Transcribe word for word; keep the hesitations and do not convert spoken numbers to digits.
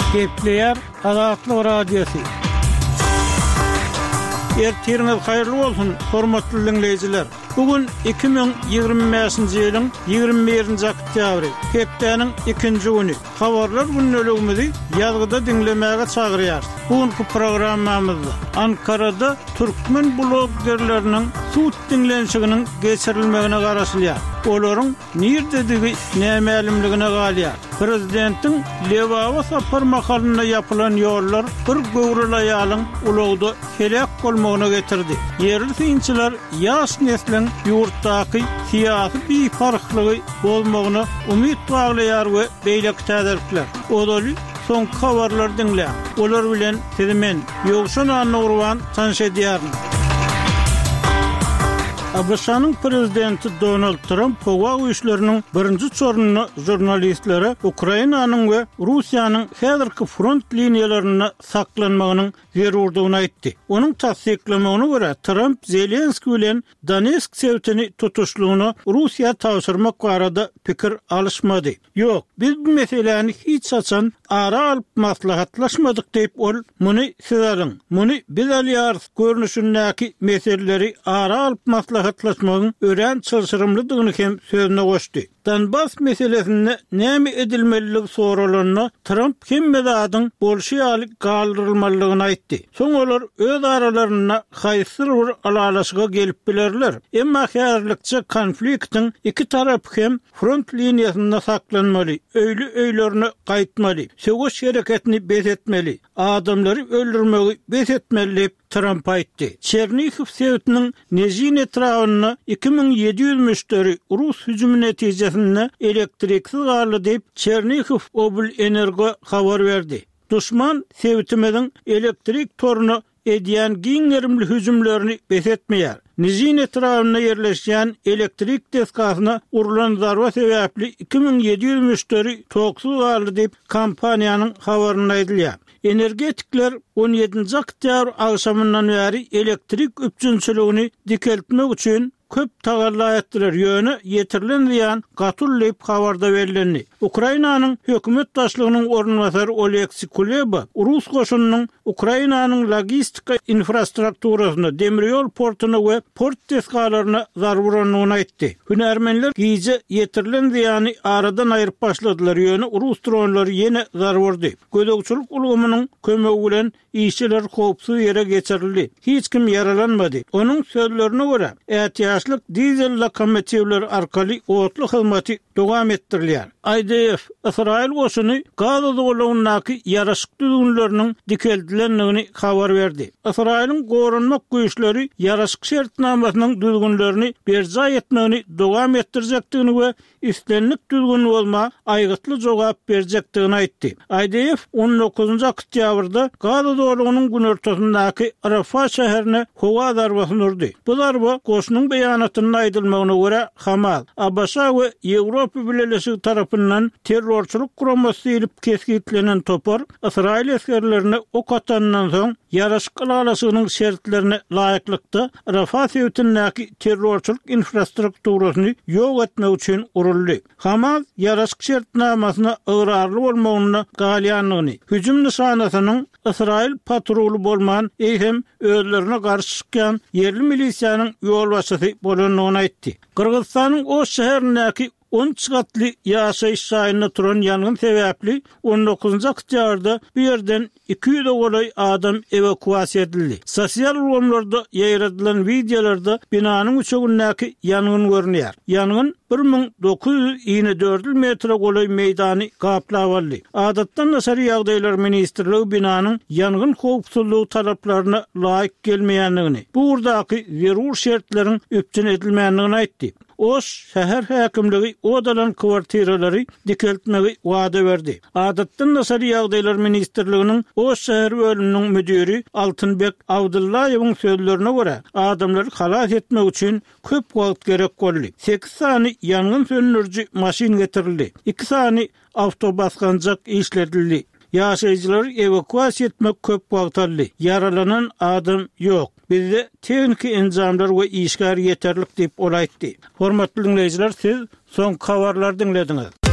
Kepler Azatlyk Radiosu. Ertiriniz hayırlı olsun, hormatly dinleyijiler. Bugün iki bin ýygrimi beşinji ýylyň ýygrimi birinji oktýabry, hepdeniň ikinji güni. Habarlar günneligimizi ýazgyda dinlemäge çagyrýar. Bugünkü programmamyzda Ankarada türkmen bloggerleriniň suut dinlenşiginiň geçirilmegine garaşylýar. Olaryň nirdedigi nämelimligine galýar. Prezidentiň Lewawa sapar makalyna ýapylan ýollar bir gowrulaýalyň ulagda helak bolmagyna getirdi. Yerli synçylar ýaş neslin ýurtdaky syýasy bifarklygy bolmagyna umyt baglaýar we beýlek täzirler. Olaly son habarlar dinle. Olar bilen sizimen ýogşan anurwan tanşedýärmi? Abrşanyň prezidenti Donald Trump howa güýçleriniň birinji çornuny jurnalistlere Ukrainanyň we Russiýanyň häzirki front liniýalaryna saklanmagynyň zerurdygyny aýtdy. Onuň tasdiklemegine görä Trump Zelenski bilen Donetsk sewtini tutuşlugyny Russiýa taşyrmak barada pikir alışmady. Ýok, biz bu meseleni hiç açan ara alyp maslahatlaşmadyk diýip ol muny sizariň. Muny biz alýar görnüşindäki meseleleri ara alyp maslahatlaşmagyň ören çylşyrymlydygyny hem sözüne goşdy. Donbas meselesinde näme edilmeligi soralaryna Trump hemme zadyň bolşeýalik galdyrylmalygyny aýtdy. Soň olar öz aralaryna haýsyr bir alalaşyga gelip bilerler. Emma häzirlikçe konfliktiň iki tarapy hem front liniýasynda saklanmaly, öýlü öýlerini gaýtmaly, söwüş hereketini bezetmeli, adamlary öldürmegi bezetmeli Trump aýtdy. Chernihiv sewtiniň Nezhin etrawyna iki bin ýedi ýüz müşteri Rus hüjümi netijesinde elektriksiz garly diýip Chernihiv Obl Energo habar berdi. Duşman sewtimediň elektrik torunu edýän giňerimli hüjümlerini besetmeýär. Nezhin etrawyna ýerleşýän elektrik deskasyna urulan zarba sebäpli iki bin ýedi ýüz müşteri toksuz garly diýip kompaniýanyň habaryna aýdylýar. Energetikler on ýedinji oktýabr agşamyndan bäri elektrik üpjünçiligini dikeltmek üçin köp tagalla etdiler. Ýöne ýetirilen ziýan gatullyp habarda berildi. Ukrainanyň hökümet başlygynyň ornwasary Oleksij Kuleba Rus goşunynyň Ukrainanyň logistika infrastrukturasyna, demiryol portuna we port deskalaryna zarar berýändigini aýtdy. Hünärmenler giýje ýetirilen ziýany aradan aýryp başladylar. Ýöne Rus dronlary ýene zarar berdi. Gödekçilik ulgamynyň kömegi bilen işçiler howpsuz ýere geçirildi. Hiç kim yaralanmady. Onuň sözlerine görä, ätýaşlyk dizel lokomotivler arkaly otly hyzmaty dowam etdirilýär. I D F Israil goşuny Gaza dowlatynyňky ýaraşyk düzgünleriniň dikeldilenligini habar berdi. Israilň gorunmak güýçleri ýaraşyk şertnamasynyň düzgünlerini berja etmegini dowam etdirjekdigini we islenlik düzgün bolma aýgytly jogap berjekdigini aýtdy. I D F on dokuzunji oktýabrda Gaza dowlatynyň gün ortasyndaky Rafah şäherine howa zarbasyny urdy. Bu zarba goşunyň beýanatyna aýdylmagyna görä Hamas, Abşa we Ýewropa Birleşigi tarapyndan terrorçuluk guramasy edip keskitlenen topar Israil askerlerine ok atandan soň ýaraşyk alaşygynyň şertlerine laýyklykda Rafah sewtindäki terrorçuluk infrastrukturasyny ýok etmek üçin uruldy. Hamas ýaraşyk şertnamasyna ygyrarly bolmagyny galýanlygyny, hüjüm nişanasynyň Israil patrolu bolman eýhem özlerine garşy çykýan yerli milisiýanyň ýol başçysy bolanyny aýtdy. Kırgızstanyň o şäherindäki on çykatly ýaşaýyş şaýynyna turan ýangyn sebäpli on dokuzunji oktýabrda bu ýerden iki ýüze goly adam evakuasiýa edildi. Sosial ulgamlarda ýaýradylan videolarda binanyň üçegindäki ýangyn görünýär. Ýangyn bir bin dokuz ýüz ýygrimi dört metre goly meýdany gaplap aldy. Adatdan Naşary ýagdaýlar ministrligi binanyň ýangyn howpsuzlygy talaplaryna laýyk gelmeýändigini, bu urdaky zerur şertleriň üpjün edilmeýändigini aýtdy. Oş şäher häkimligi odalan kwartiralary dikeltmegi wada berdi. Adatdan Naşary ýagdaýlar ministrliginiň Oş şäher bölüminiň müdiri Altynbek Abdullaýewiň sözlerine görä, adamlary halas etmek üçin köp wagt gerek boldy. sekiz sany ýangyn söndürji maşin getirildi. iki sany awtobasganjak işletildi. Ýaşaýjylary evakuasiýa etmek köp wagt aldy. Yaralanan adam ýok. Bizde teknik enjamlar we işgär ýeterlik diýip olaýtdy. Hormatly dinleýijiler, siz soň habarlar dinlediňiz.